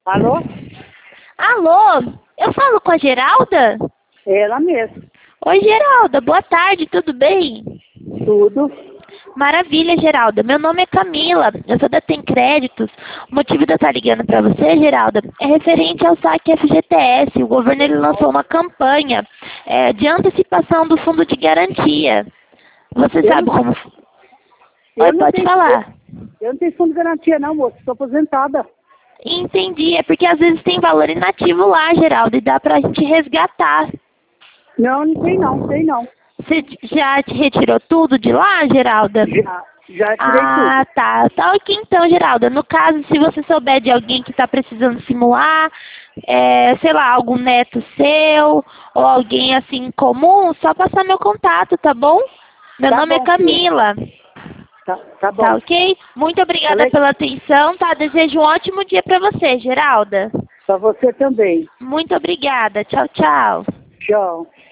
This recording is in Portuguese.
Alô? Alô, eu falo com a Geralda? Ela mesmo. Oi, Geralda, boa tarde, tudo bem? Tudo. Maravilha, Geralda. Meu nome é Camila, eu sou da Tem Créditos. O motivo de eu estar ligando para você, Geralda, é referente ao saque FGTS. O governo ele lançou uma campanha de antecipação do fundo de garantia. Você Eu sabe não, como... eu Oi, não pode tenho, falar. eu não tenho fundo de garantia não, moço. Estou aposentada. Entendi, é porque às vezes tem valor inativo lá, Geralda, e dá pra gente resgatar. Não, não tem não, tem não. Você já te retirou tudo de lá, Geralda? Já tirei Ah, tudo. tá. Tá ok então, Geralda. No caso, se você souber de alguém que está precisando simular, sei lá, algum neto seu, ou alguém assim comum, só passar meu contato, tá bom? Meu Tá nome é bom, filho. Camila. Tá Tá bom. ok? Muito obrigada Falei pela atenção, tá? Desejo um ótimo dia pra você, Geralda. pra você também. Muito obrigada. Tchau, tchau. Tchau.